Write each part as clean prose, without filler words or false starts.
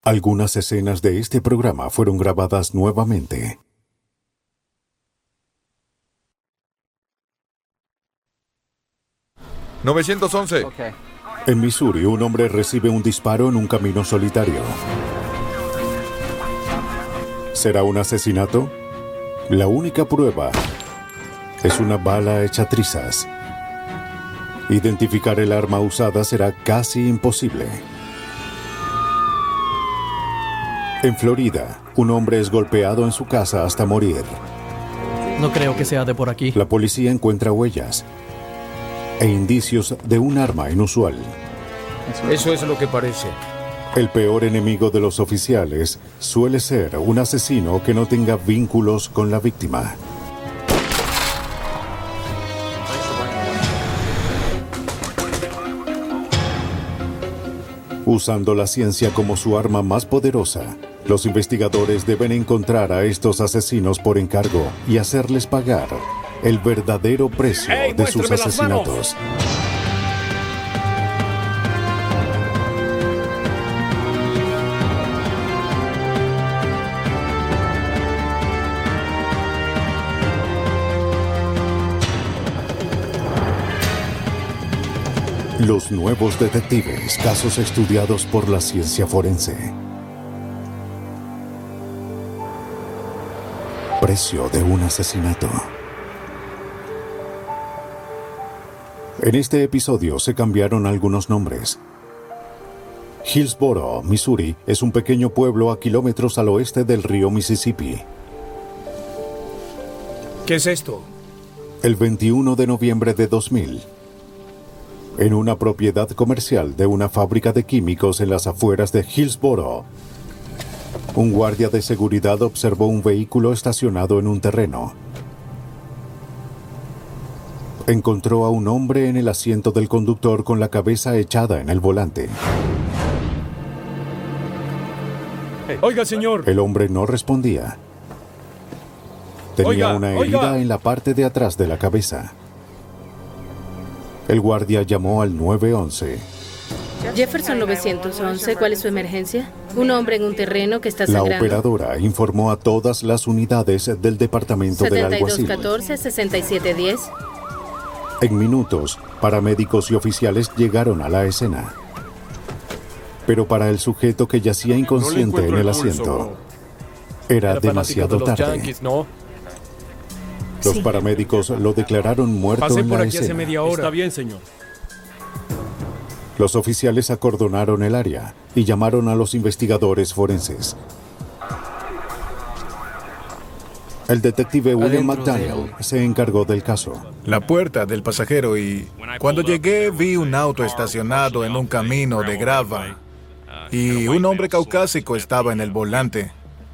Algunas escenas de este programa fueron grabadas nuevamente. ¿911? En Missouri, un hombre recibe un disparo en un camino solitario. ¿Será un asesinato? La única prueba es una bala hecha trizas. Identificar el arma usada será casi imposible. En Florida, un hombre es golpeado en su casa hasta morir. No creo que sea de por aquí. La policía encuentra huellas e indicios de un arma inusual. Eso es lo que parece. El peor enemigo de los oficiales suele ser un asesino que no tenga vínculos con la víctima. Usando la ciencia como su arma más poderosa, los investigadores deben encontrar a estos asesinos por encargo y hacerles pagar el verdadero precio de sus asesinatos. Los nuevos detectives, casos estudiados por la ciencia forense. Precio de un asesinato. En este episodio se cambiaron algunos nombres. Hillsboro, Missouri, es un pequeño pueblo a kilómetros al oeste del río Mississippi. ¿Qué es esto? El 21 de noviembre de 2000, en una propiedad comercial de una fábrica de químicos en las afueras de Hillsboro, un guardia de seguridad observó un vehículo estacionado en un terreno. Encontró a un hombre en el asiento del conductor con la cabeza echada en el volante. Oiga, señor. El hombre no respondía. Tenía una herida en la parte de atrás de la cabeza. El guardia llamó al 911. Jefferson 911, ¿cuál es su emergencia? Un hombre en un terreno que está sangrando. La operadora informó a todas las unidades del departamento del alguacil. 7214-6710. En minutos, paramédicos y oficiales llegaron a la escena. Pero para el sujeto que yacía inconsciente en el asiento, era demasiado tarde. Los paramédicos lo declararon muerto en la escena. Hace media hora. Está bien, señor. Los oficiales acordonaron el área y llamaron a los investigadores forenses. El detective William McDaniel se encargó del caso. La puerta del pasajero y cuando llegué vi un auto estacionado en un camino de grava y un hombre caucásico estaba en el volante.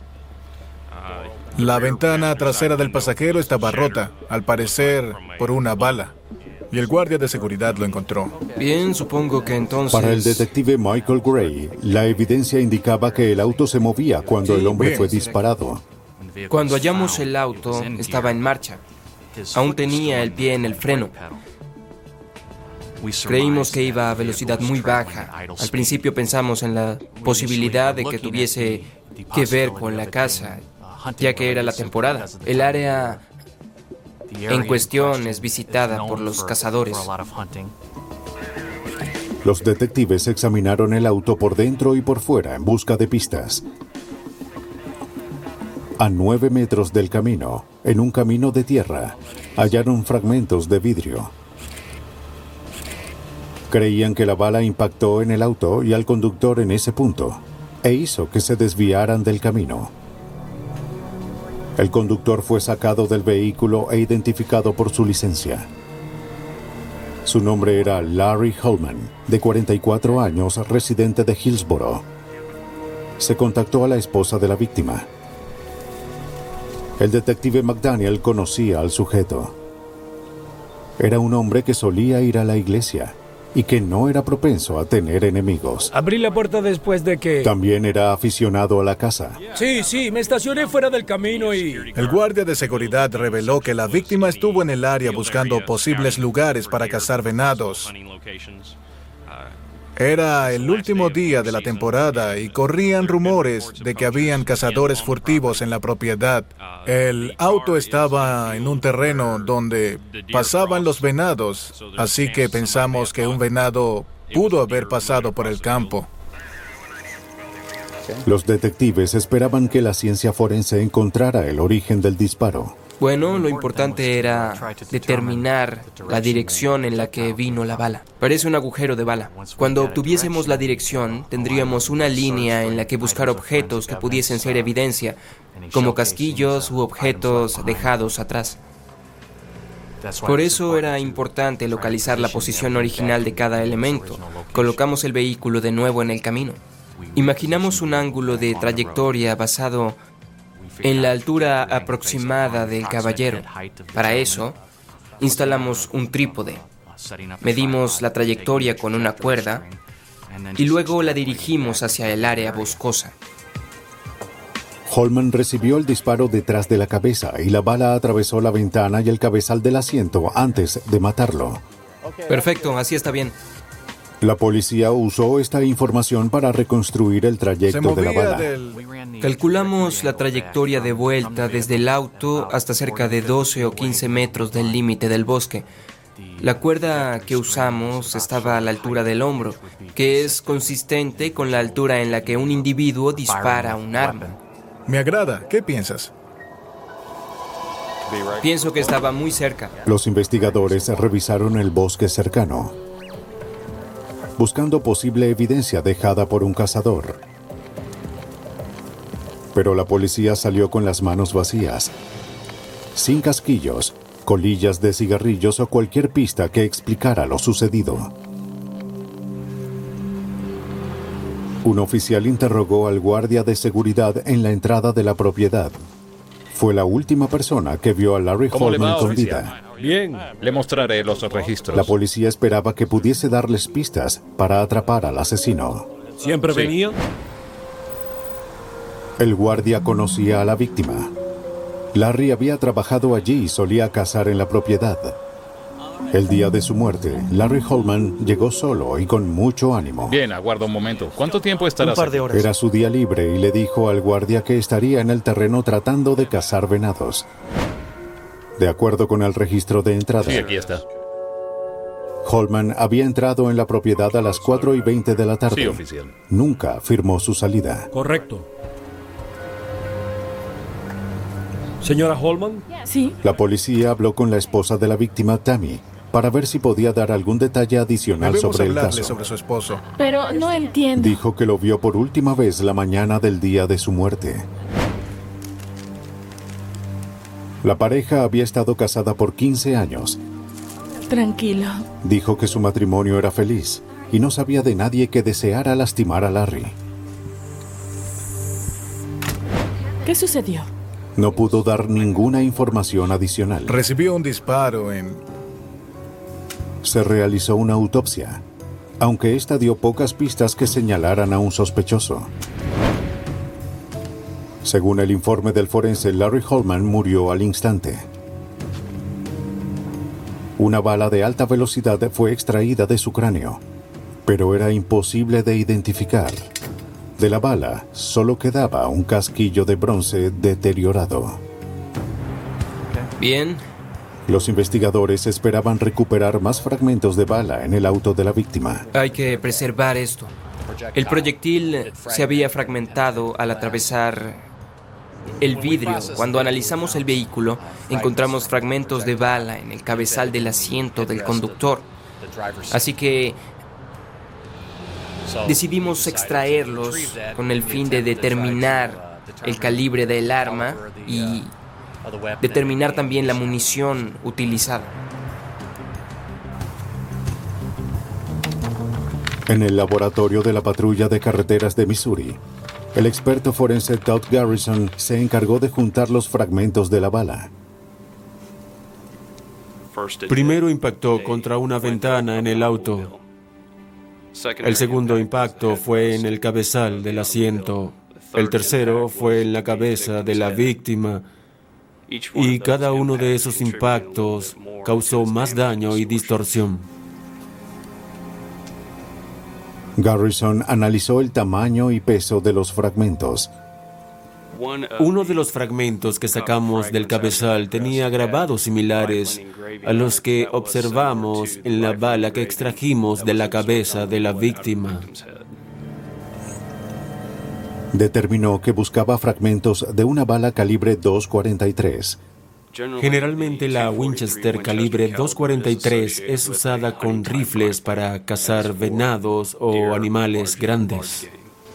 La ventana trasera del pasajero estaba rota, al parecer por una bala, y el guardia de seguridad lo encontró. Bien, supongo que entonces... Para el detective Michael Gray, la evidencia indicaba que el auto se movía cuando el hombre fue disparado. Cuando hallamos el auto, estaba en marcha. Aún tenía el pie en el freno. Creímos que iba a velocidad muy baja. Al principio pensamos en la posibilidad de que tuviese que ver con la caza, ya que era la temporada. El área en cuestión es visitada por los cazadores. Los detectives examinaron el auto por dentro y por fuera en busca de pistas. A 9 metros del camino, en un camino de tierra, hallaron fragmentos de vidrio. Creían que la bala impactó en el auto y al conductor en ese punto, e hizo que se desviaran del camino. El conductor fue sacado del vehículo e identificado por su licencia. Su nombre era Larry Holman, de 44 años, residente de Hillsboro. Se contactó a la esposa de la víctima. El detective McDaniel conocía al sujeto. Era un hombre que solía ir a la iglesia y que no era propenso a tener enemigos. Abrí la puerta después de que... También era aficionado a la caza. Sí, me estacioné fuera del camino y... El guardia de seguridad reveló que la víctima estuvo en el área buscando posibles lugares para cazar venados. Era el último día de la temporada y corrían rumores de que habían cazadores furtivos en la propiedad. El auto estaba en un terreno donde pasaban los venados, así que pensamos que un venado pudo haber pasado por el campo. Los detectives esperaban que la ciencia forense encontrara el origen del disparo. Bueno, lo importante era determinar la dirección en la que vino la bala. Parece un agujero de bala. Cuando obtuviésemos la dirección, tendríamos una línea en la que buscar objetos que pudiesen ser evidencia, como casquillos u objetos dejados atrás. Por eso era importante localizar la posición original de cada elemento. Colocamos el vehículo de nuevo en el camino. Imaginamos un ángulo de trayectoria basado en la altura aproximada del caballero. Para eso, instalamos un trípode. Medimos la trayectoria con una cuerda y luego la dirigimos hacia el área boscosa. Holman recibió el disparo detrás de la cabeza y la bala atravesó la ventana y el cabezal del asiento antes de matarlo. Perfecto, así está bien. La policía usó esta información para reconstruir el trayecto de la bala. Calculamos la trayectoria de vuelta desde el auto hasta cerca de 12 o 15 metros del límite del bosque. La cuerda que usamos estaba a la altura del hombro, que es consistente con la altura en la que un individuo dispara un arma. Me agrada. ¿Qué piensas? Pienso que estaba muy cerca. Los investigadores revisaron el bosque cercano, buscando posible evidencia dejada por un cazador. Pero la policía salió con las manos vacías, sin casquillos, colillas de cigarrillos o cualquier pista que explicara lo sucedido. Un oficial interrogó al guardia de seguridad en la entrada de la propiedad. Fue la última persona que vio a Larry Holman con vida. Bien, le mostraré los registros. La policía esperaba que pudiese darles pistas para atrapar al asesino. ¿Siempre venía? El guardia conocía a la víctima. Larry había trabajado allí y solía cazar en la propiedad. El día de su muerte, Larry Holman llegó solo y con mucho ánimo. Bien, aguarda un momento. ¿Cuánto tiempo estarás? Un par de horas. Era su día libre y le dijo al guardia que estaría en el terreno tratando de cazar venados. De acuerdo con el registro de entrada, Sí, aquí está. Holman había entrado en la propiedad a las 4:20 de la tarde. Sí, oficial. Nunca firmó su salida. Correcto. Señora Holman, Sí, La policía habló con la esposa de la víctima, Tammy, para ver si podía dar algún detalle adicional Debemos sobre el hablarle caso. sobre su esposo. pero no entiendo. Dijo que lo vio por última vez la mañana del día de su muerte. La pareja había estado casada por 15 años. Tranquilo. Dijo que su matrimonio era feliz y no sabía de nadie que deseara lastimar a Larry. ¿Qué sucedió? No pudo dar ninguna información adicional. Recibió un disparo en... Se realizó una autopsia, aunque esta dio pocas pistas que señalaran a un sospechoso. Según el informe del forense, Larry Holman murió al instante. Una bala de alta velocidad fue extraída de su cráneo, pero era imposible de identificar. De la bala solo quedaba un casquillo de bronce deteriorado. Bien, Los investigadores esperaban recuperar más fragmentos de bala en el auto de la víctima. hay que preservar esto. El proyectil se había fragmentado al atravesar el vidrio. Cuando analizamos el vehículo, encontramos fragmentos de bala en el cabezal del asiento del conductor. Así que decidimos extraerlos con el fin de determinar el calibre del arma y determinar también la munición utilizada. En el laboratorio de la patrulla de carreteras de Missouri, el experto forense Todd Garrison se encargó de juntar los fragmentos de la bala. Primero impactó contra una ventana en el auto. El segundo impacto fue en el cabezal del asiento. El tercero fue en la cabeza de la víctima. Y cada uno de esos impactos causó más daño y distorsión. Garrison analizó el tamaño y peso de los fragmentos. Uno de los fragmentos que sacamos del cabezal tenía grabados similares a los que observamos en la bala que extrajimos de la cabeza de la víctima. Determinó que buscaba fragmentos de una bala calibre .243. Generalmente la Winchester calibre .243 es usada con rifles para cazar venados o animales grandes.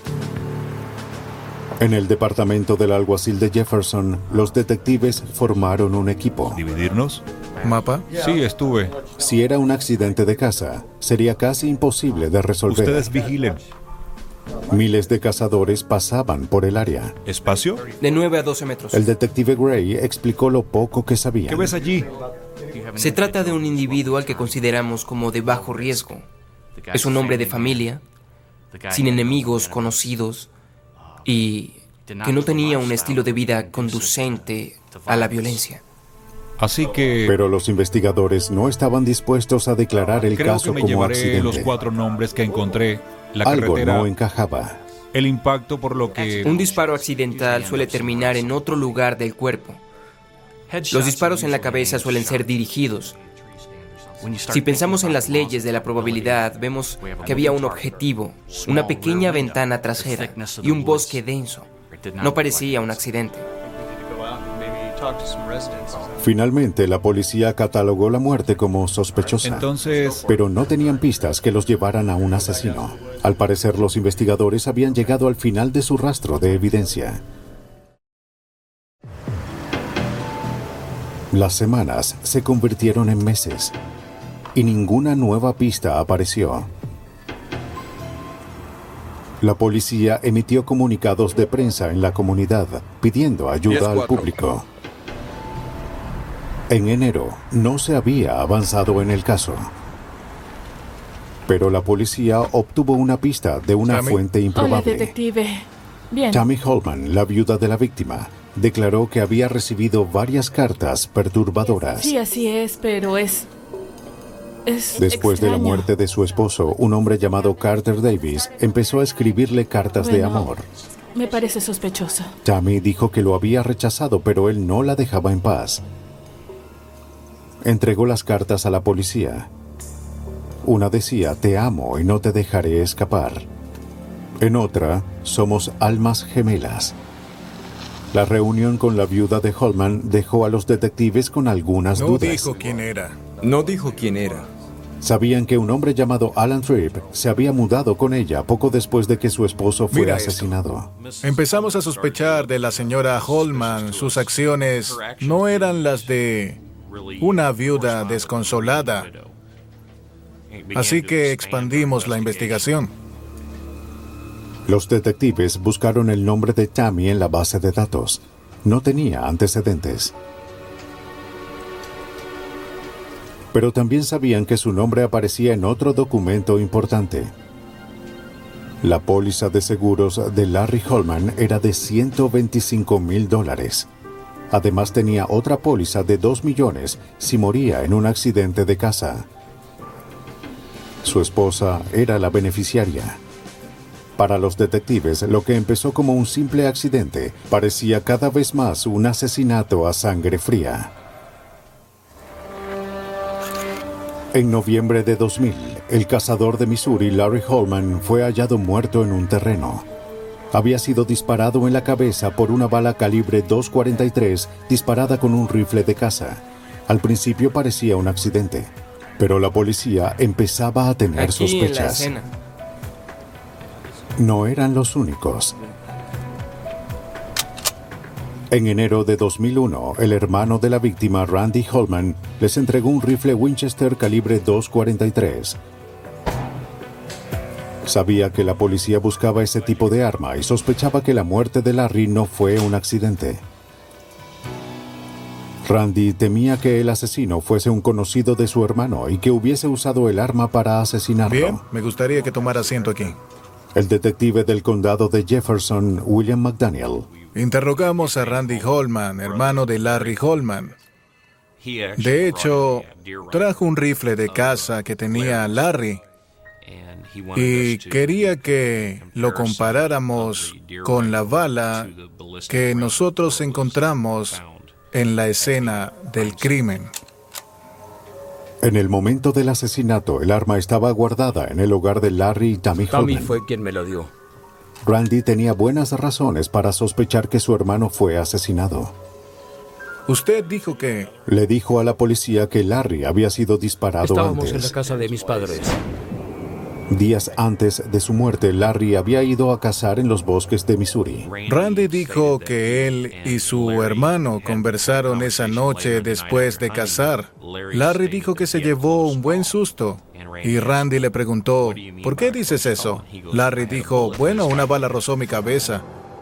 En el departamento del alguacil de Jefferson, los detectives formaron un equipo. ¿Dividirnos? ¿Mapa? Sí, estuve. Si era un accidente de caza, sería casi imposible de resolver. Ustedes vigilen. Miles de cazadores pasaban por el área. ¿Espacio? De 9 a 12 metros. El detective Gray explicó lo poco que sabía. ¿Qué ves allí? Se trata de un individuo al que consideramos como de bajo riesgo. Es un hombre de familia, sin enemigos conocidos y que no tenía un estilo de vida conducente a la violencia. Así que... Pero los investigadores no estaban dispuestos a declarar el creo caso que me como llevaré accidente. los 4 nombres que encontré. La Algo carretera, no encajaba. el impacto por lo que... Un disparo accidental suele terminar en otro lugar del cuerpo. Los disparos en la cabeza suelen ser dirigidos. Si pensamos en las leyes de la probabilidad, vemos que había un objetivo, una pequeña ventana trasera y un bosque denso. No parecía un accidente. Finalmente, la policía catalogó la muerte como sospechosa. Entonces... Pero no tenían pistas que los llevaran a un asesino. Al parecer, los investigadores habían llegado al final de su rastro de evidencia. Las semanas se convirtieron en meses y ninguna nueva pista apareció. La policía emitió comunicados de prensa en la comunidad pidiendo ayuda al público. En enero no se había avanzado en el caso, pero la policía obtuvo una pista de una fuente Hola, improbable. detective. Bien. Tammy Holman, la viuda de la víctima, declaró que había recibido varias cartas perturbadoras. Sí, así es, pero es Después de la extraño. muerte de su esposo, un hombre llamado Carter Davis empezó a escribirle cartas de Bueno, amor. Me parece sospechoso. Tammy dijo que lo había rechazado, pero él no la dejaba en paz. Entregó las cartas a la policía. Una decía, te amo y no te dejaré escapar. En otra, somos almas gemelas. La reunión con la viuda de Holman dejó a los detectives con algunas No dudas. dijo quién era. No dijo quién era. Sabían que un hombre llamado Alan Tripp se había mudado con ella poco después de que su esposo fue Mira asesinado. Empezamos a sospechar de la señora Holman. Sus acciones no eran las de una viuda desconsolada. Así que expandimos la investigación. Los detectives buscaron el nombre de Tammy en la base de datos. No tenía antecedentes. Pero también sabían que su nombre aparecía en otro documento importante. La póliza de seguros de Larry Holman era de $125,000. Además tenía otra póliza de $2 millones si moría en un accidente de casa. Su esposa era la beneficiaria. Para los detectives, lo que empezó como un simple accidente parecía cada vez más un asesinato a sangre fría. En noviembre de 2000, el cazador de Missouri, Larry Holman, fue hallado muerto en un terreno. Había sido disparado en la cabeza por una bala calibre .243 disparada con un rifle de caza. Al principio parecía un accidente, pero la policía empezaba a tener Aquí en la sospechas. escena. No eran los únicos. En enero de 2001, el hermano de la víctima, Randy Holman, les entregó un rifle Winchester calibre .243. Sabía que la policía buscaba ese tipo de arma y sospechaba que la muerte de Larry no fue un accidente. Randy temía que el asesino fuese un conocido de su hermano y que hubiese usado el arma para asesinarlo. Bien, me gustaría que tomara asiento aquí. El detective del condado de Jefferson, William McDaniel, Interrogamos a Randy Holman, hermano de Larry Holman. De hecho, trajo un rifle de caza que tenía Larry y quería que lo comparáramos con la bala que nosotros encontramos en la escena del crimen. En el momento del asesinato, el arma estaba guardada en el hogar de Larry y Tammy Holman. Tammy fue quien me lo dio. Randy tenía buenas razones para sospechar que su hermano fue asesinado. Usted dijo que... Le dijo a la policía que Larry había sido disparado Estábamos antes. en la casa de mis padres. Días antes de su muerte, Larry había ido a cazar en los bosques de Missouri. Randy dijo que él y su hermano conversaron esa noche después de cazar. Larry dijo que se llevó un buen susto. Y Randy le preguntó, ¿por qué dices eso? Larry dijo, bueno, una bala rozó mi cabeza.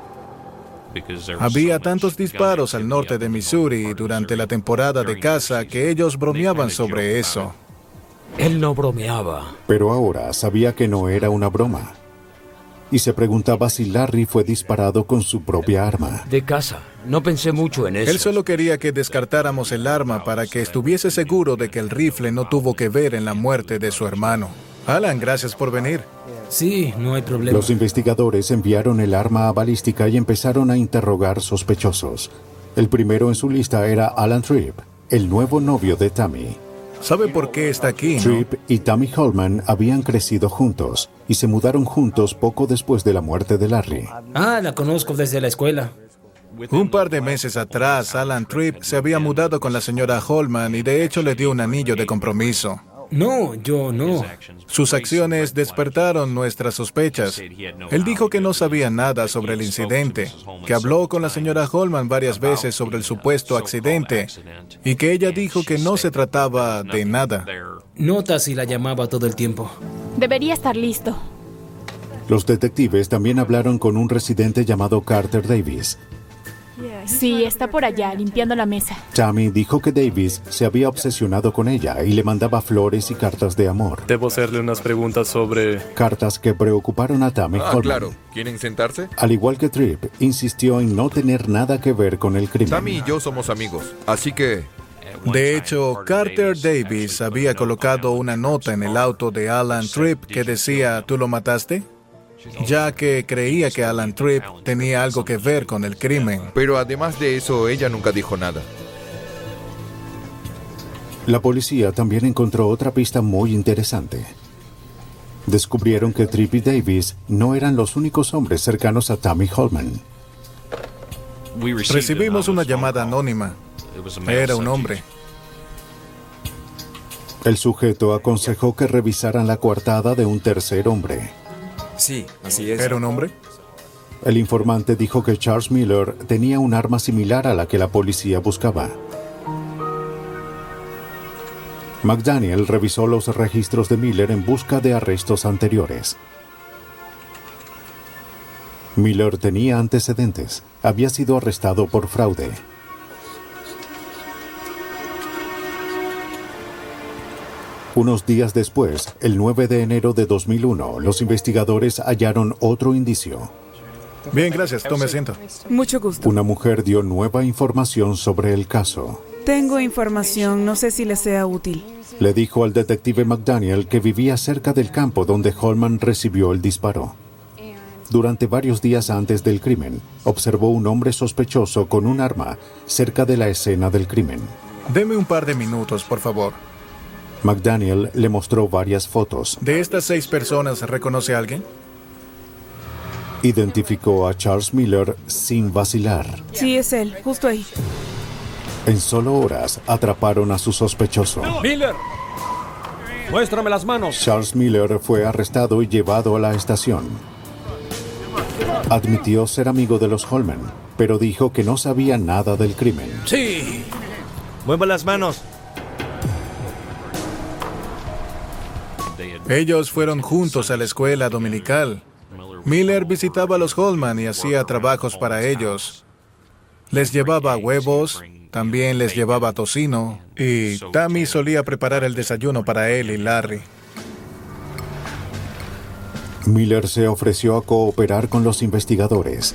Había tantos disparos al norte de Missouri durante la temporada de caza que ellos bromeaban sobre eso. Él no bromeaba. Pero ahora sabía que no era una broma. Y se preguntaba si Larry fue disparado con su propia arma. De casa. No pensé mucho en eso. Él solo quería que descartáramos el arma para que estuviese seguro de que el rifle no tuvo que ver en la muerte de su hermano. Alan, gracias por venir. Sí, no hay problema. Los investigadores enviaron el arma a balística y empezaron a interrogar sospechosos. El primero en su lista era Alan Tripp, el nuevo novio de Tammy. ¿Sabe por qué está aquí, no? Tripp y Tammy Holman habían crecido juntos y se mudaron juntos poco después de la muerte de Larry. Ah, la conozco desde la escuela. Un par de meses atrás, Alan Tripp se había mudado con la señora Holman y de hecho le dio un anillo de compromiso. No, yo no. Sus acciones despertaron nuestras sospechas. Él dijo que no sabía nada sobre el incidente, que habló con la señora Holman varias veces sobre el supuesto accidente y que ella dijo que no se trataba de nada. Nota si la llamaba todo el tiempo. Debería estar listo. Los detectives también hablaron con un residente llamado Carter Davis. Sí, está por allá, limpiando la mesa. Tammy dijo que Davis se había obsesionado con ella y le mandaba flores y cartas de amor. Debo hacerle unas preguntas sobre... Cartas que preocuparon a Tammy Holman. Claro. ¿Quieren sentarse? Al igual que Tripp, insistió en no tener nada que ver con el crimen. Tammy y yo somos amigos, así que... De hecho, Carter Davis había colocado una nota en el auto de Alan Tripp que decía, ¿tú lo mataste?, ya que creía que Alan Tripp tenía algo que ver con el crimen. Pero además de eso, ella nunca dijo nada. La policía también encontró otra pista muy interesante. Descubrieron que Tripp y Davis no eran los únicos hombres cercanos a Tammy Holman. Recibimos una llamada anónima. Era un hombre. El sujeto aconsejó que revisaran la coartada de un tercer hombre. Sí, así es. ¿Era un hombre? El informante dijo que Charles Miller tenía un arma similar a la que la policía buscaba. McDaniel revisó los registros de Miller en busca de arrestos anteriores. Miller tenía antecedentes. Había sido arrestado por fraude. Unos días después, el 9 de enero de 2001, los investigadores hallaron otro indicio. Bien, gracias. Tome asiento. Mucho gusto. Una mujer dio nueva información sobre el caso. Tengo información, no sé si le sea útil. Le dijo al detective McDaniel que vivía cerca del campo donde Holman recibió el disparo. Durante varios días antes del crimen, observó un hombre sospechoso con un arma cerca de la escena del crimen. Deme un par de minutos, por favor. McDaniel le mostró varias fotos. ¿De estas 6 personas reconoce a alguien? Identificó a Charles Miller sin vacilar. Sí, es él, justo ahí. En solo horas atraparon a su sospechoso. ¡Miller! ¡Muéstrame las manos! Charles Miller fue arrestado y llevado a la estación. Admitió ser amigo de los Holman, pero dijo que no sabía nada del crimen. ¡Sí! ¡Mueva las manos! Ellos fueron juntos a la escuela dominical. Miller visitaba a los Holman y hacía trabajos para ellos. Les llevaba huevos, también les llevaba tocino, y Tammy solía preparar el desayuno para él y Larry. Miller se ofreció a cooperar con los investigadores.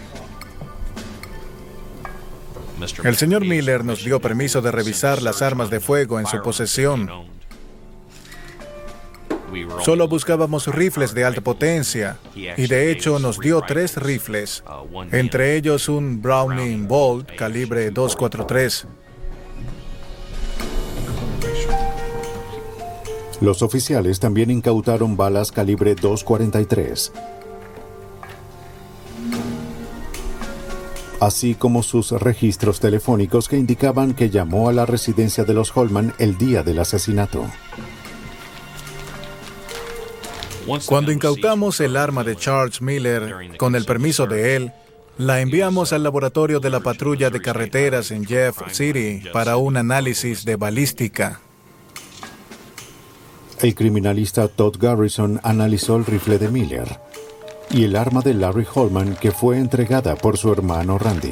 El señor Miller nos dio permiso de revisar las armas de fuego en su posesión. Solo buscábamos rifles de alta potencia, y de hecho nos dio 3 rifles, entre ellos un Browning Bolt calibre .243. Los oficiales también incautaron balas calibre .243, así como sus registros telefónicos que indicaban que llamó a la residencia de los Holman el día del asesinato. Cuando incautamos el arma de Charles Miller, con el permiso de él, la enviamos al laboratorio de la patrulla de carreteras en Jeff City para un análisis de balística. El criminalista Todd Garrison analizó el rifle de Miller y el arma de Larry Holman que fue entregada por su hermano Randy.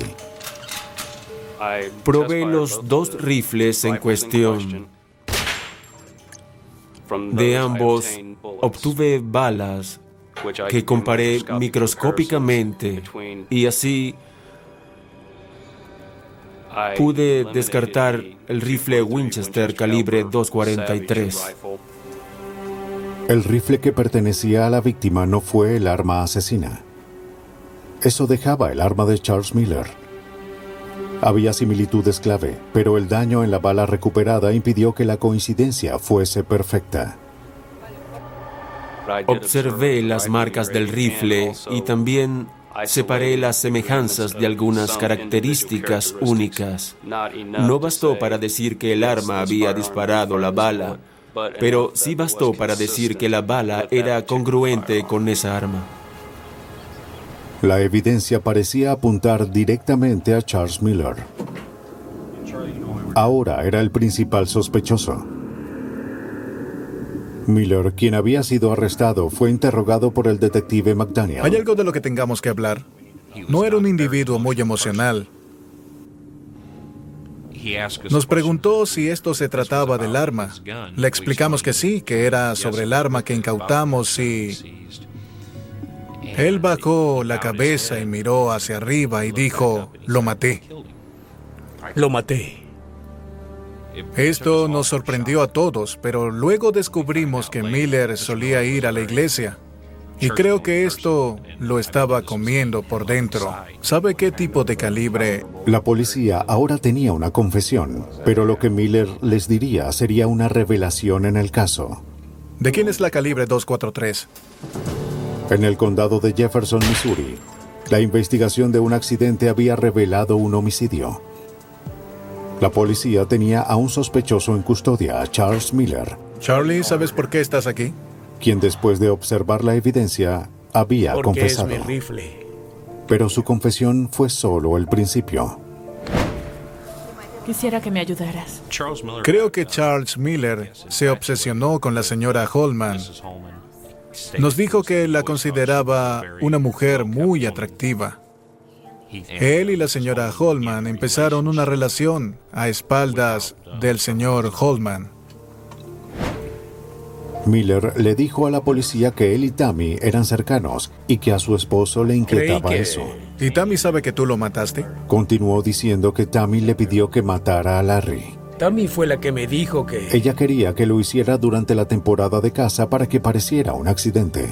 Probé los 2 rifles en cuestión. De ambos obtuve balas que comparé microscópicamente y así pude descartar el rifle Winchester calibre .243. El rifle que pertenecía a la víctima no fue el arma asesina. Eso dejaba el arma de Charles Miller. Había similitudes clave, pero el daño en la bala recuperada impidió que la coincidencia fuese perfecta. Observé las marcas del rifle y también separé las semejanzas de algunas características únicas. No bastó para decir que el arma había disparado la bala, pero sí bastó para decir que la bala era congruente con esa arma. La evidencia parecía apuntar directamente a Charles Miller. Ahora era el principal sospechoso. Miller, quien había sido arrestado, fue interrogado por el detective McDaniel. Hay algo de lo que tengamos que hablar. No era un individuo muy emocional. Nos preguntó si esto se trataba del arma. Le explicamos que sí, que era sobre el arma que incautamos y... Él bajó la cabeza y miró hacia arriba y dijo, "Lo maté". Lo maté. Esto nos sorprendió a todos, pero luego descubrimos que Miller solía ir a la iglesia. Y creo que esto lo estaba comiendo por dentro. ¿Sabe qué tipo de calibre? La policía ahora tenía una confesión, pero lo que Miller les diría sería una revelación en el caso. ¿De quién es la calibre .243? En el condado de Jefferson, Missouri, la investigación de un accidente había revelado un homicidio. La policía tenía a un sospechoso en custodia, a Charles Miller. Charlie, ¿sabes por qué estás aquí? Quien después de observar la evidencia había confesado. Es mi rifle. Pero su confesión fue solo el principio. Quisiera que me ayudaras. Creo que Charles Miller se obsesionó con la señora Holman. Nos dijo que la consideraba una mujer muy atractiva. Él y la señora Holman empezaron una relación a espaldas del señor Holman. Miller le dijo a la policía que él y Tammy eran cercanos y que a su esposo le inquietaba eso. ¿Y Tammy sabe que tú lo mataste? Continuó diciendo que Tammy le pidió que matara a Larry. Tammy fue la que me dijo que... Ella quería que lo hiciera durante la temporada de caza para que pareciera un accidente.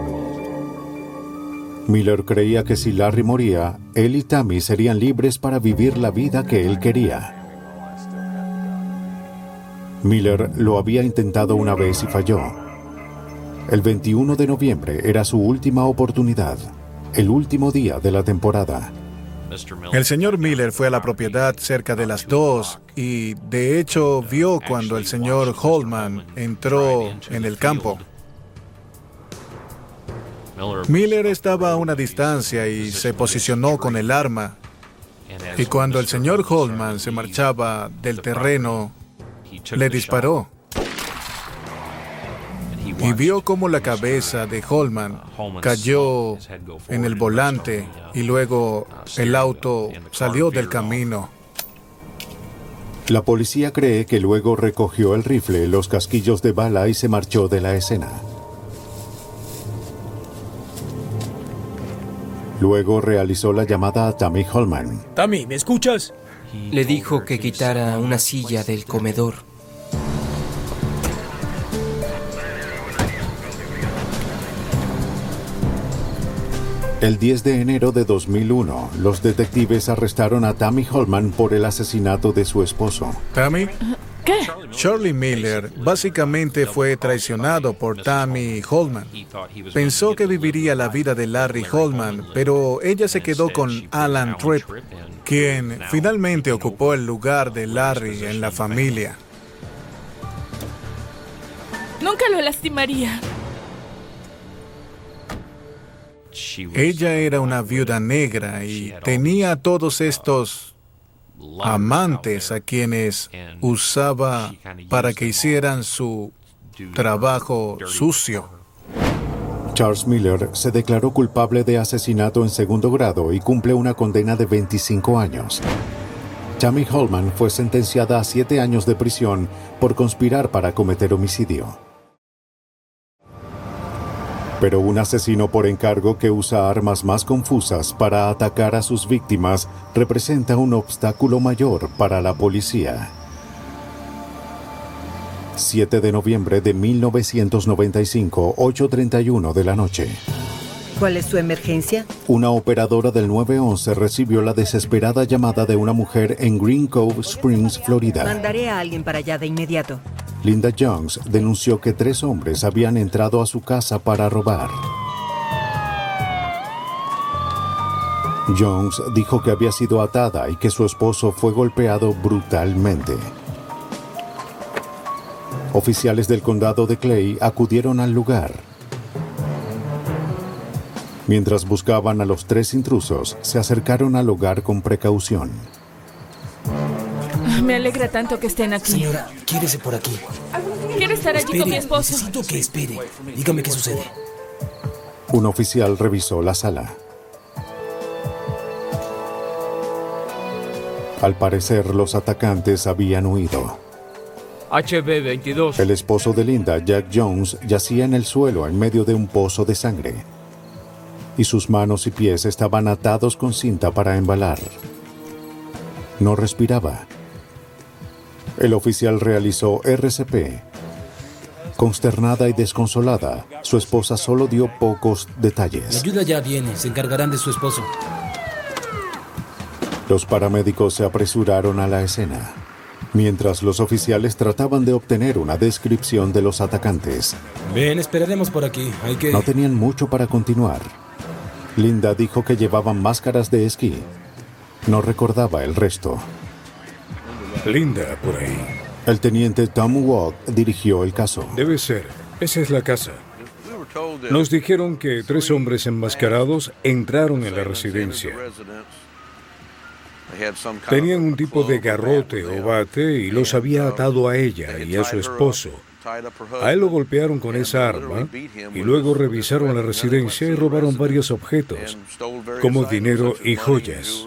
Miller creía que si Larry moría, él y Tammy serían libres para vivir la vida que él quería. Miller lo había intentado una vez y falló. El 21 de noviembre era su última oportunidad, el último día de la temporada. El señor Miller fue a la propiedad cerca de las 2 y, de hecho, vio cuando el señor Holman entró en el campo. Miller estaba a una distancia y se posicionó con el arma. Y cuando el señor Holman se marchaba del terreno, le disparó. Y vio cómo la cabeza de Holman cayó en el volante y luego el auto salió del camino. La policía cree que luego recogió el rifle, los casquillos de bala y se marchó de la escena. Luego realizó la llamada a Tammy Holman. Tammy, ¿me escuchas? Le dijo que quitara una silla del comedor. El 10 de enero de 2001, los detectives arrestaron a Tammy Holman por el asesinato de su esposo. ¿Tammy? ¿Qué? Charlie Miller básicamente fue traicionado por Tammy Holman. Pensó que viviría la vida de Larry Holman, pero ella se quedó con Alan Tripp, quien finalmente ocupó el lugar de Larry en la familia. Nunca lo lastimaría. Ella era una viuda negra y tenía todos estos amantes a quienes usaba para que hicieran su trabajo sucio. Charles Miller se declaró culpable de asesinato en segundo grado y cumple una condena de 25 años. Tammy Holman fue sentenciada a 7 años de prisión por conspirar para cometer homicidio. Pero un asesino por encargo que usa armas más confusas para atacar a sus víctimas representa un obstáculo mayor para la policía. 7 de noviembre de 1995, 8:31 de la noche. ¿Cuál es su emergencia? Una operadora del 911 recibió la desesperada llamada de una mujer en Green Cove Springs, Florida. Mandaré a alguien para allá de inmediato. Linda Jones denunció que 3 hombres habían entrado a su casa para robar. Jones dijo que había sido atada y que su esposo fue golpeado brutalmente. Oficiales del condado de Clay acudieron al lugar. Mientras buscaban a los 3 intrusos, se acercaron al hogar con precaución. Me alegra tanto que estén aquí. Señora, quédese por aquí. Quiero estar allí con mi esposo. Necesito que espere. Dígame qué sucede. Un oficial revisó la sala. Al parecer, los atacantes habían huido. HB-22. El esposo de Linda, Jack Jones, yacía en el suelo en medio de un pozo de sangre. Y sus manos y pies estaban atados con cinta para embalar. No respiraba. El oficial realizó RCP. Consternada y desconsolada, su esposa solo dio pocos detalles. La ayuda ya viene. Se encargarán de su esposo. Los paramédicos se apresuraron a la escena, mientras los oficiales trataban de obtener una descripción de los atacantes. Ven, esperaremos por aquí. No tenían mucho para continuar. Linda dijo que llevaban máscaras de esquí. No recordaba el resto. Linda, por ahí. El teniente Tom Walk dirigió el caso. Debe ser. Esa es la casa. Nos dijeron que 3 hombres enmascarados entraron en la residencia. Tenían un tipo de garrote o bate y los había atado a ella y a su esposo. A él lo golpearon con esa arma y luego revisaron la residencia y robaron varios objetos, como dinero y joyas.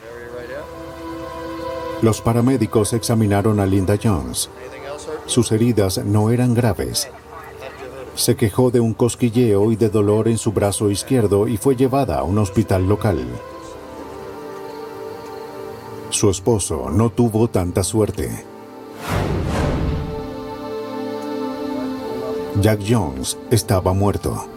Los paramédicos examinaron a Linda Jones. Sus heridas no eran graves. Se quejó de un cosquilleo y de dolor en su brazo izquierdo y fue llevada a un hospital local. Su esposo no tuvo tanta suerte. Jack Jones estaba muerto.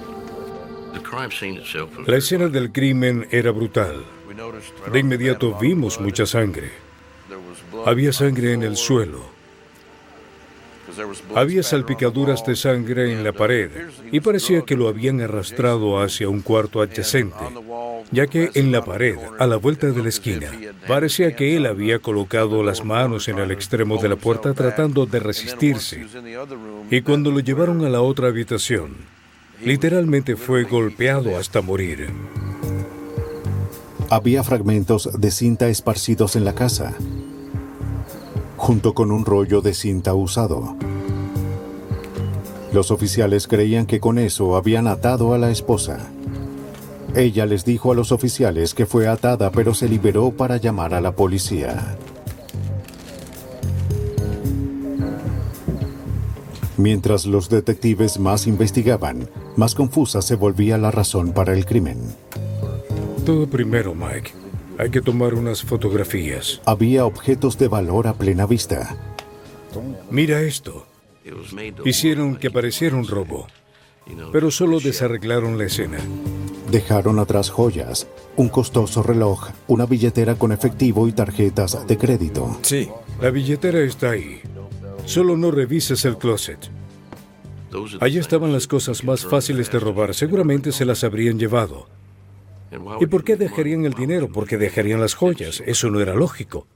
La escena del crimen era brutal. De inmediato vimos mucha sangre. Había sangre en el suelo. Había salpicaduras de sangre en la pared y parecía que lo habían arrastrado hacia un cuarto adyacente, ya que en la pared, a la vuelta de la esquina, parecía que él había colocado las manos en el extremo de la puerta tratando de resistirse. Y cuando lo llevaron a la otra habitación, literalmente fue golpeado hasta morir. Había fragmentos de cinta esparcidos en la casa, junto con un rollo de cinta usado. Los oficiales creían que con eso habían atado a la esposa. Ella les dijo a los oficiales que fue atada, pero se liberó para llamar a la policía. Mientras los detectives más investigaban, más confusa se volvía la razón para el crimen. Todo primero, Mike. Hay que tomar unas fotografías. Había objetos de valor a plena vista. Mira esto. Hicieron que pareciera un robo, pero solo desarreglaron la escena. dejaron atrás joyas, un costoso reloj, una billetera con efectivo y tarjetas de crédito. Sí, la billetera está ahí. Solo no revises el closet. Allí estaban las cosas más fáciles de robar. Seguramente se las habrían llevado. ¿Y por qué dejarían el dinero? ¿Por qué dejarían las joyas? Eso no era lógico.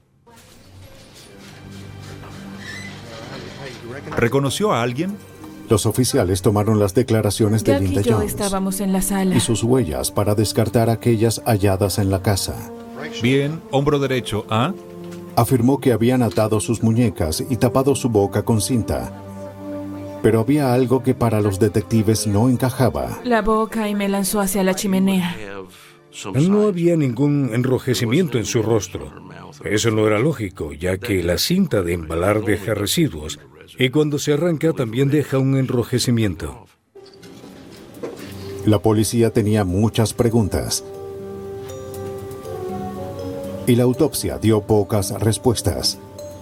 ¿Reconoció a alguien? Los oficiales tomaron las declaraciones de Jack Linda y yo Jones estábamos en la sala. y sus huellas para descartar aquellas halladas en la casa. Bien, hombro derecho, ¿ah? Afirmó que habían atado sus muñecas y tapado su boca con cinta. Pero había algo que para los detectives no encajaba. La boca y me lanzó hacia la chimenea. No había ningún enrojecimiento en su rostro. Eso no era lógico, ya que la cinta de embalar deja residuos y cuando se arranca también deja un enrojecimiento. La policía tenía muchas preguntas y la autopsia dio pocas respuestas.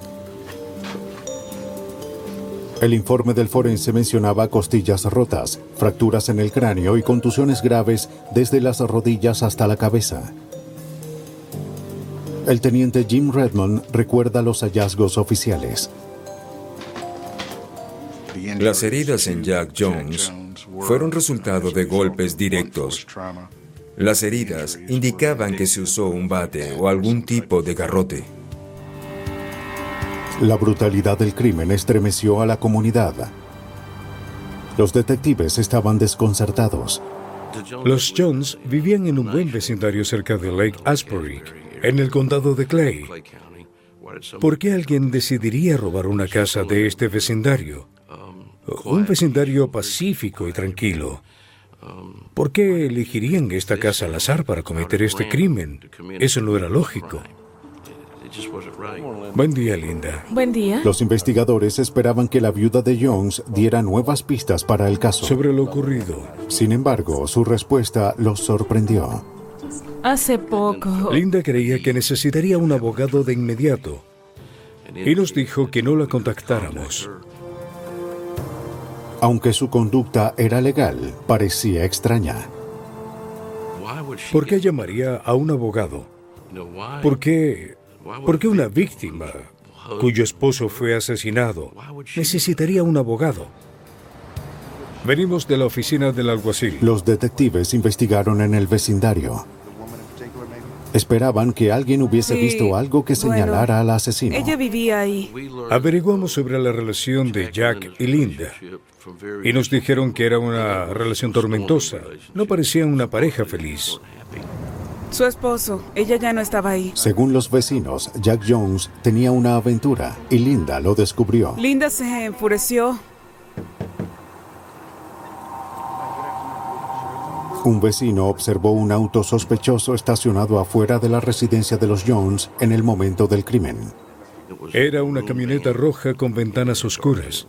El informe del forense mencionaba costillas rotas, fracturas en el cráneo y contusiones graves desde las rodillas hasta la cabeza. El teniente Jim Redmond recuerda los hallazgos oficiales. Las heridas en Jack Jones fueron resultado de golpes directos. Las heridas indicaban que se usó un bate o algún tipo de garrote. La brutalidad del crimen estremeció a la comunidad. Los detectives estaban desconcertados. Los Jones vivían en un buen vecindario cerca de Lake Asbury, en el condado de Clay. ¿Por qué alguien decidiría robar una casa de este vecindario? Un vecindario pacífico y tranquilo. ¿Por qué elegirían esta casa al azar para cometer este crimen? Eso no era lógico. Buen día, Linda. Buen día. Los investigadores esperaban que la viuda de Jones diera nuevas pistas para el caso. Sobre lo ocurrido. Sin embargo, su respuesta los sorprendió. Hace poco... Linda creía que necesitaría un abogado de inmediato y nos dijo que no la contactáramos. Aunque su conducta era legal, parecía extraña. ¿Por qué llamaría a un abogado? ¿Por qué una víctima cuyo esposo fue asesinado necesitaría un abogado? Venimos de la oficina del alguacil. Los detectives investigaron en el vecindario. Esperaban que alguien hubiese visto algo que señalara al asesino. Ella vivía ahí. Averiguamos sobre la relación de Jack y Linda y nos dijeron que era una relación tormentosa. No parecían una pareja feliz. Su esposo, ella ya no estaba ahí. Según los vecinos, Jack Jones tenía una aventura y Linda lo descubrió. Linda se enfureció. Un vecino observó un auto sospechoso estacionado afuera de la residencia de los Jones en el momento del crimen. Era una camioneta roja con ventanas oscuras.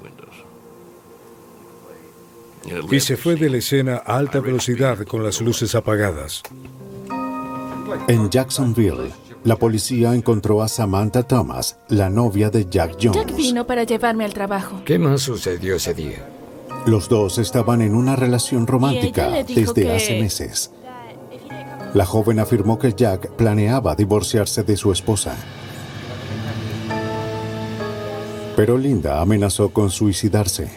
Y se fue de la escena a alta velocidad con las luces apagadas. En Jacksonville, la policía encontró a Samantha Thomas, la novia de Jack Jones. Jack vino para llevarme al trabajo. ¿Qué más sucedió ese día? Los dos estaban en una relación romántica desde hace meses. La joven afirmó que Jack planeaba divorciarse de su esposa. Pero Linda amenazó con suicidarse.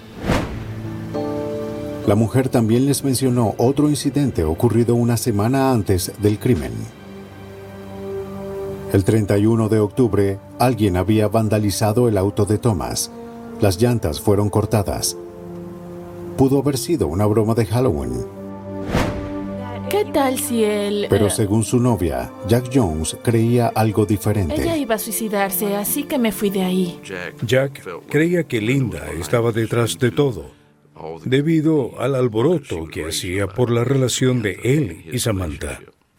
La mujer también les mencionó otro incidente ocurrido una semana antes del crimen. El 31 de octubre, alguien había vandalizado el auto de Thomas. Las llantas fueron cortadas. Pudo haber sido una broma de Halloween. ¿Qué tal si él...? Pero según su novia, Jack Jones creía algo diferente. Ella iba a suicidarse, así que me fui de ahí. Jack creía que Linda estaba detrás de todo, debido al alboroto que hacía por la relación de él y Samantha.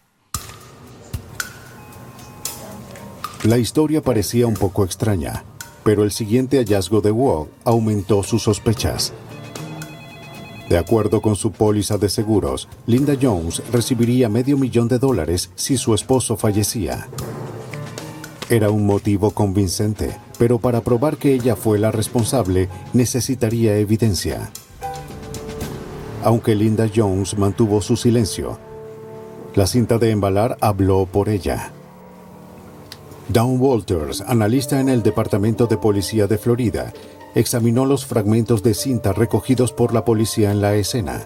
La historia parecía un poco extraña, pero el siguiente hallazgo de Waugh aumentó sus sospechas. De acuerdo con su póliza de seguros, Linda Jones recibiría $500,000 si su esposo fallecía. Era un motivo convincente, pero para probar que ella fue la responsable, necesitaría evidencia. aunque Linda Jones mantuvo su silencio. La cinta de embalar habló por ella. Dawn Walters, analista en el Departamento de Policía de Florida, examinó los fragmentos de cinta recogidos por la policía en la escena.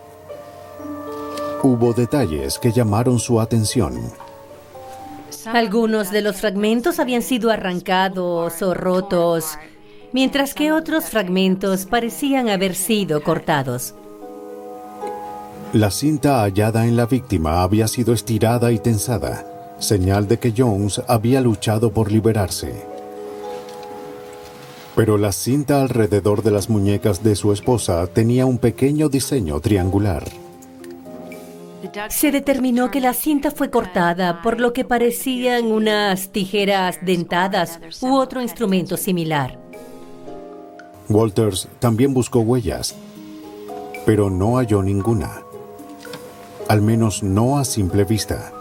Hubo detalles que llamaron su atención. Algunos de los fragmentos habían sido arrancados o rotos, mientras que otros fragmentos parecían haber sido cortados. La cinta hallada en la víctima había sido estirada y tensada, señal de que Jones había luchado por liberarse. Pero la cinta alrededor de las muñecas de su esposa tenía un pequeño diseño triangular. Se determinó que la cinta fue cortada por lo que parecían unas tijeras dentadas u otro instrumento similar. Walters también buscó huellas, pero no halló ninguna. Al menos no a simple vista.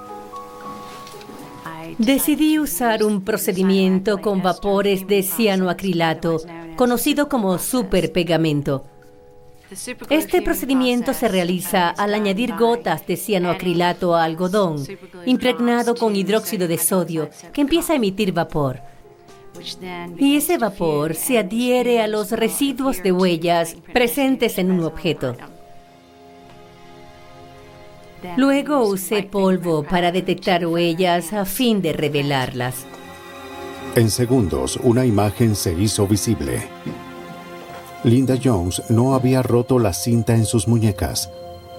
Decidí usar un procedimiento con vapores de cianoacrilato, conocido como superpegamento. Este procedimiento se realiza al añadir gotas de cianoacrilato a algodón, impregnado con hidróxido de sodio, que empieza a emitir vapor. Y ese vapor se adhiere a los residuos de huellas presentes en un objeto. Luego usé polvo para detectar huellas a fin de revelarlas. En segundos, una imagen se hizo visible. Linda Jones no había roto la cinta en sus muñecas.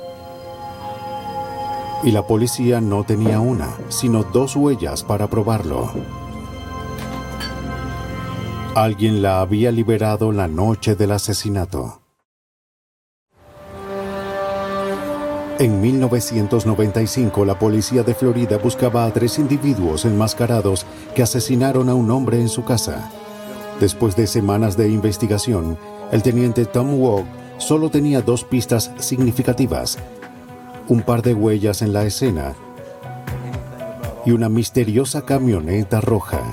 Y la policía no tenía una, sino 2 huellas para probarlo. Alguien la había liberado la noche del asesinato. En 1995, la policía de Florida buscaba a 3 individuos enmascarados que asesinaron a un hombre en su casa. Después de semanas de investigación, el teniente Tom Wogg solo tenía 2 pistas significativas: un par de huellas en la escena y una misteriosa camioneta roja.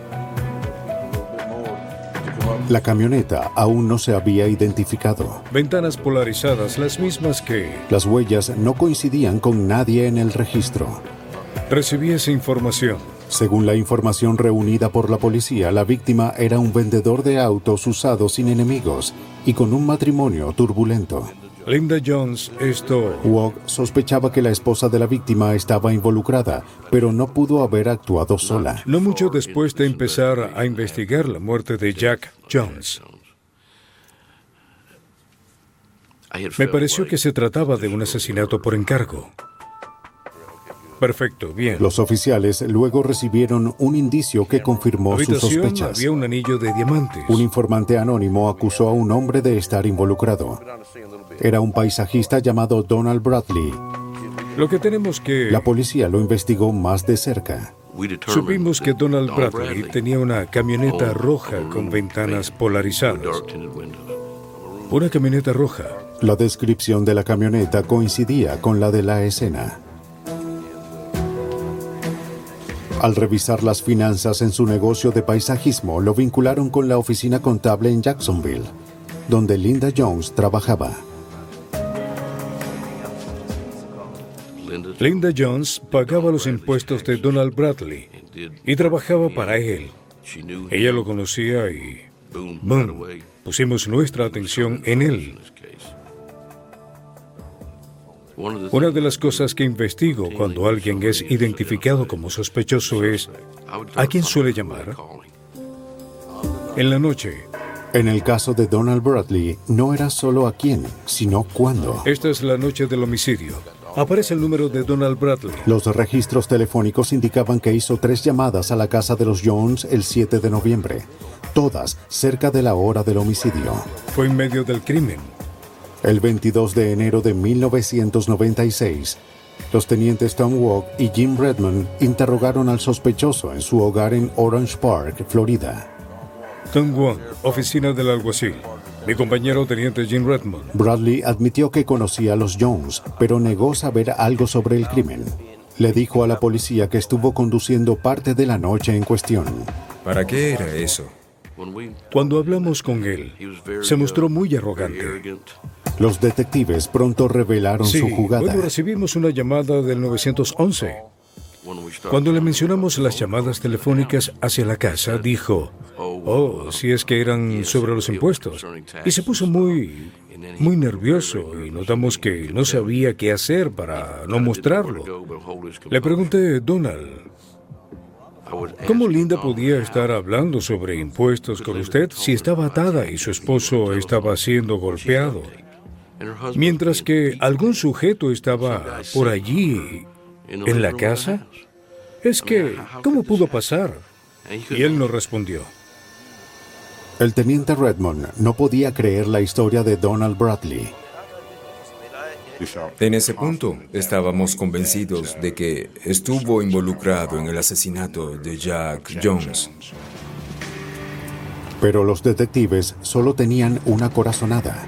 La camioneta aún no se había identificado. Ventanas polarizadas, las mismas que... Las huellas no coincidían con nadie en el registro. Recibí esa información. Según la información reunida por la policía, la víctima era un vendedor de autos usados sin enemigos y con un matrimonio turbulento. Linda Jones, Wogg sospechaba que la esposa de la víctima estaba involucrada, pero no pudo haber actuado sola. No mucho después de empezar a investigar la muerte de Jack Jones, me pareció que se trataba de un asesinato por encargo. Perfecto, bien. Los oficiales luego recibieron un indicio que confirmó sus sospechas. Había un anillo de diamantes. Un informante anónimo acusó a un hombre de estar involucrado. Era un paisajista llamado Donald Bradley. Lo que tenemos que... La policía lo investigó más de cerca. Supimos que Donald Bradley tenía una camioneta roja con ventanas polarizadas. Una camioneta roja. La descripción de la camioneta coincidía con la de la escena. Al revisar las finanzas en su negocio de paisajismo, lo vincularon con la oficina contable en Jacksonville, donde Linda Jones trabajaba. Linda Jones pagaba los impuestos de Donald Bradley y trabajaba para él. Ella lo conocía y, boom, pusimos nuestra atención en él. Una de las cosas que investigo cuando alguien es identificado como sospechoso es ¿a quién suele llamar? En la noche. En el caso de Donald Bradley, no era solo a quién, sino cuándo. Esta es la noche del homicidio. Aparece el número de Donald Bradley. Los registros telefónicos indicaban que hizo 3 llamadas a la casa de los Jones el 7 de noviembre, todas cerca de la hora del homicidio. Fue en medio del crimen. El 22 de enero de 1996, los tenientes Tom Wogg y Jim Redmond interrogaron al sospechoso en su hogar en Orange Park, Florida. Tom Wogg, oficina del alguacil. Mi compañero teniente Jim Redmond. Bradley admitió que conocía a los Jones, pero negó saber algo sobre el crimen. Le dijo a la policía que estuvo conduciendo parte de la noche en cuestión. ¿Para qué era eso? Cuando hablamos con él, se mostró muy arrogante. Los detectives pronto revelaron su jugada. Bueno, recibimos una llamada del 911. Cuando le mencionamos las llamadas telefónicas hacia la casa, dijo, oh, si es que eran sobre los impuestos. Y se puso muy nervioso y notamos que no sabía qué hacer para no mostrarlo. Le pregunté, Donald, ¿cómo Linda podía estar hablando sobre impuestos con usted si estaba atada y su esposo estaba siendo golpeado? Mientras que algún sujeto estaba por allí en la casa. Es que, ¿cómo pudo pasar? Y él nos respondió. El teniente Redmond no podía creer la historia de Donald Bradley. En ese punto, estábamos convencidos de que estuvo involucrado en el asesinato de Jack Jones. Pero los detectives solo tenían una corazonada.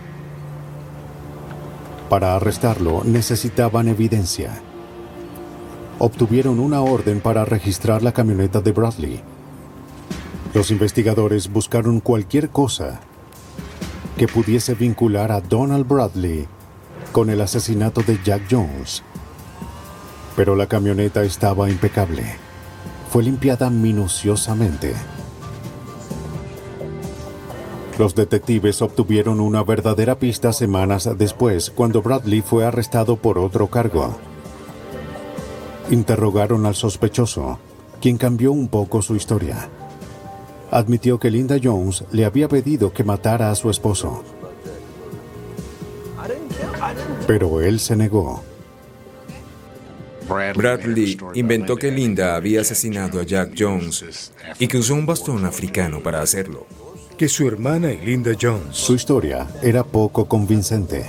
Para arrestarlo necesitaban evidencia. Obtuvieron una orden para registrar la camioneta de Bradley. Los investigadores buscaron cualquier cosa que pudiese vincular a Donald Bradley con el asesinato de Jack Jones. Pero la camioneta estaba impecable. Fue limpiada minuciosamente. Los detectives obtuvieron una verdadera pista semanas después, cuando Bradley fue arrestado por otro cargo. Interrogaron al sospechoso, quien cambió un poco su historia. Admitió que Linda Jones le había pedido que matara a su esposo. Pero él se negó. Bradley inventó que Linda había asesinado a Jack Jones y que usó un bastón africano para hacerlo. Que su hermana y Linda Jones. Su historia era poco convincente.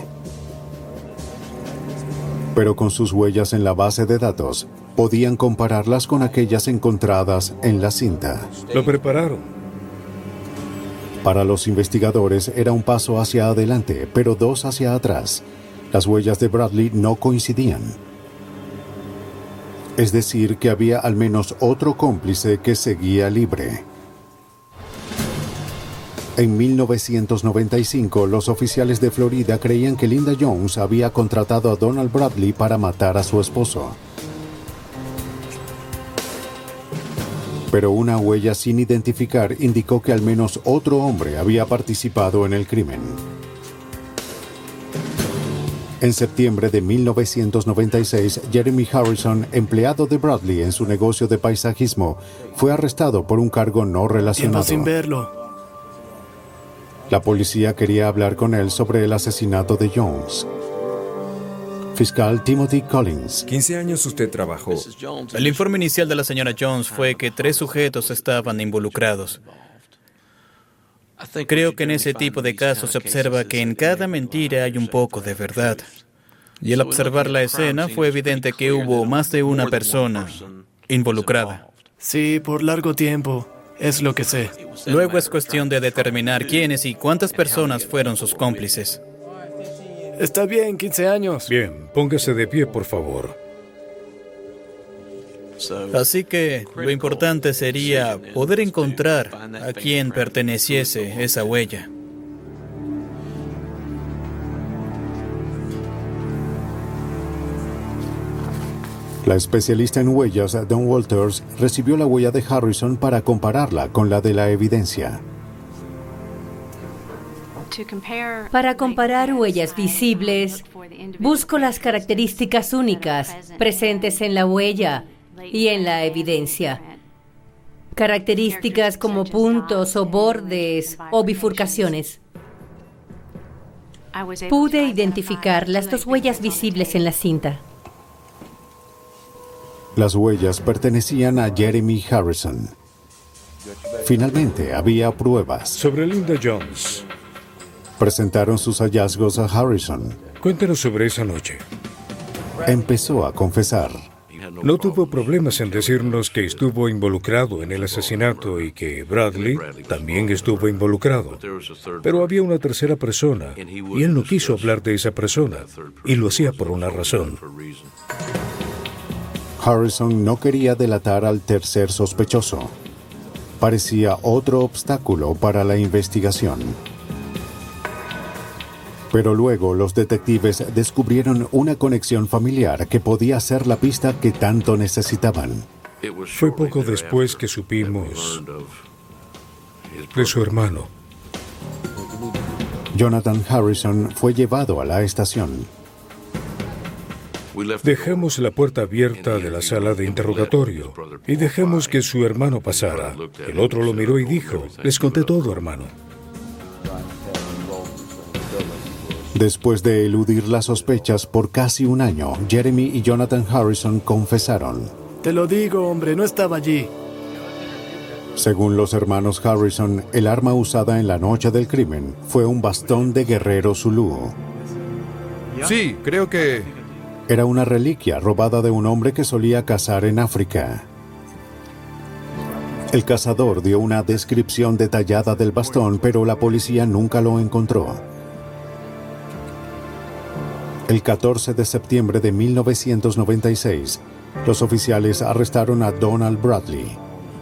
Pero con sus huellas en la base de datos, podían compararlas con aquellas encontradas en la cinta. Lo prepararon. Para los investigadores era un paso hacia adelante, pero dos hacia atrás. Las huellas de Bradley no coincidían. Es decir, que había al menos otro cómplice que seguía libre. En 1995, los oficiales de Florida creían que Linda Jones había contratado a Donald Bradley para matar a su esposo. Pero una huella sin identificar indicó que al menos otro hombre había participado en el crimen. En septiembre de 1996, Jeremy Harrison, empleado de Bradley en su negocio de paisajismo, fue arrestado por un cargo no relacionado. Tiempo sin verlo. La policía quería hablar con él sobre el asesinato de Jones. Fiscal Timothy Collins. 15 años usted trabajó. El informe inicial de la señora Jones fue que 3 sujetos estaban involucrados. Creo que en ese tipo de casos se observa que en cada mentira hay un poco de verdad. Y al observar la escena fue evidente que hubo más de una persona involucrada. Sí, por largo tiempo. Es lo que sé. Luego es cuestión de determinar quiénes y cuántas personas fueron sus cómplices. Está bien, 15 años. Bien, póngase de pie, por favor. Así que lo importante sería poder encontrar a quién perteneciese esa huella. La especialista en huellas, Dawn Walters, recibió la huella de Harrison para compararla con la de la evidencia. Para comparar huellas visibles, busco las características únicas presentes en la huella y en la evidencia. Características como puntos o bordes o bifurcaciones. Pude identificar las 2 huellas visibles en la cinta. Las huellas pertenecían a Jeremy Harrison. Finalmente, había pruebas. Sobre Linda Jones. Presentaron sus hallazgos a Harrison. Cuéntanos sobre esa noche. Empezó a confesar. No tuvo problemas en decirnos que estuvo involucrado en el asesinato y que Bradley también estuvo involucrado. Pero había una tercera persona y él no quiso hablar de esa persona y lo hacía por una razón. Harrison no quería delatar al tercer sospechoso. Parecía otro obstáculo para la investigación. Pero luego los detectives descubrieron una conexión familiar que podía ser la pista que tanto necesitaban. Fue poco después que supimos de su hermano. Jonathan Harrison fue llevado a la estación. Dejamos la puerta abierta de la sala de interrogatorio y dejamos que su hermano pasara. El otro lo miró y dijo, les conté todo, hermano. Después de eludir las sospechas por casi un año, Jeremy y Jonathan Harrison confesaron. Te lo digo, hombre, no estaba allí. Según los hermanos Harrison, el arma usada en la noche del crimen fue un bastón de guerrero zulú. Sí, creo que... Era una reliquia robada de un hombre que solía cazar en África. El cazador dio una descripción detallada del bastón, pero la policía nunca lo encontró. El 14 de septiembre de 1996, los oficiales arrestaron a Donald Bradley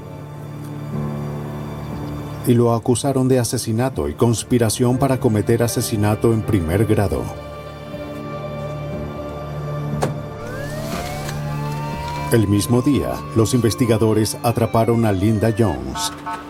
y lo acusaron de asesinato y conspiración para cometer asesinato en primer grado. El mismo día, los investigadores atraparon a Linda Jones.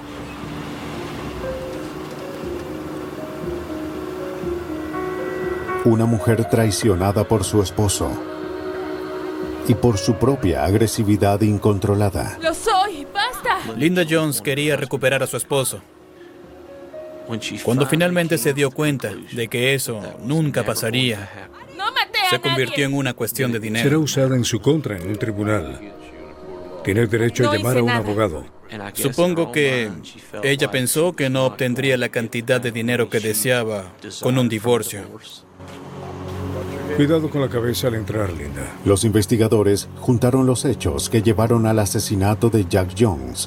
Una mujer traicionada por su esposo y por su propia agresividad incontrolada. ¡Lo soy! ¡Basta! Linda Jones quería recuperar a su esposo. Cuando finalmente se dio cuenta de que eso nunca pasaría, se convirtió en una cuestión de dinero. Será usada en su contra en un tribunal. Tiene derecho a llamar a un abogado. Supongo que ella pensó que no obtendría la cantidad de dinero que deseaba con un divorcio. Cuidado con la cabeza al entrar, Linda. Los investigadores juntaron los hechos que llevaron al asesinato de Jack Jones.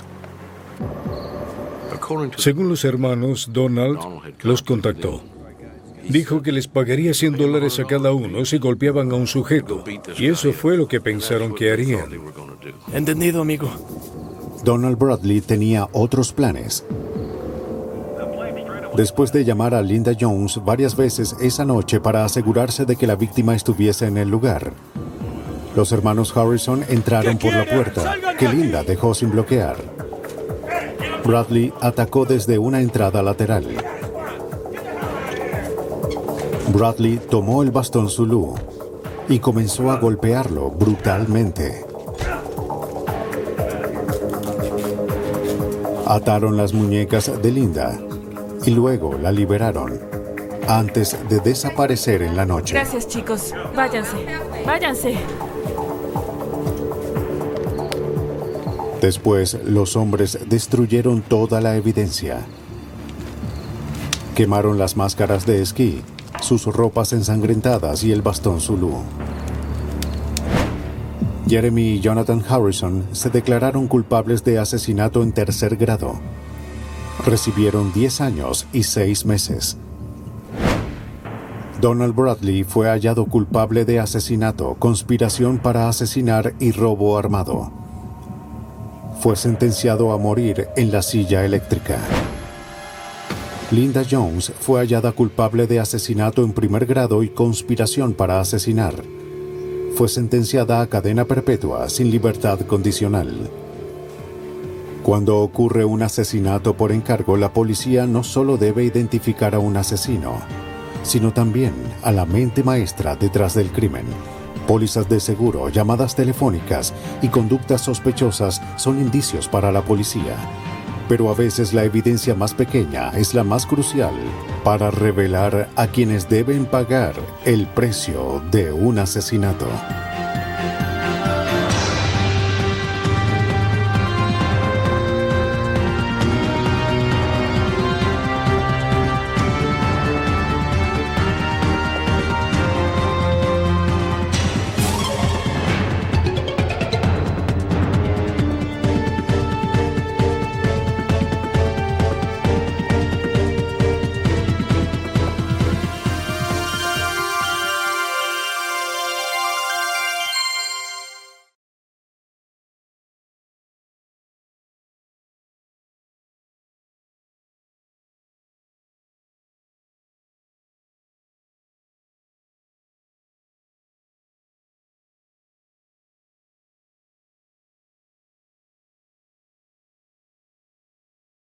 Según los hermanos, Donald los contactó. Dijo que les pagaría $100 a cada uno si golpeaban a un sujeto. Y eso fue lo que pensaron que harían. Entendido, amigo. Donald Bradley tenía otros planes. Después de llamar a Linda Jones varias veces esa noche para asegurarse de que la víctima estuviese en el lugar, los hermanos Harrison entraron por la puerta, que Linda dejó sin bloquear. Bradley atacó desde una entrada lateral. Bradley tomó el bastón zulú y comenzó a golpearlo brutalmente. Ataron las muñecas de Linda y luego la liberaron, antes de desaparecer en la noche. Gracias, chicos. Váyanse. Váyanse. Después, los hombres destruyeron toda la evidencia. Quemaron las máscaras de esquí, sus ropas ensangrentadas y el bastón zulú. Jeremy y Jonathan Harrison se declararon culpables de asesinato en tercer grado. Recibieron 10 años y 6 meses. Donald Bradley fue hallado culpable de asesinato, conspiración para asesinar y robo armado. Fue sentenciado a morir en la silla eléctrica. Linda Jones fue hallada culpable de asesinato en primer grado y conspiración para asesinar. Fue sentenciada a cadena perpetua sin libertad condicional. Cuando ocurre un asesinato por encargo, la policía no solo debe identificar a un asesino, sino también a la mente maestra detrás del crimen. Pólizas de seguro, llamadas telefónicas y conductas sospechosas son indicios para la policía. Pero a veces la evidencia más pequeña es la más crucial para revelar a quienes deben pagar el precio de un asesinato.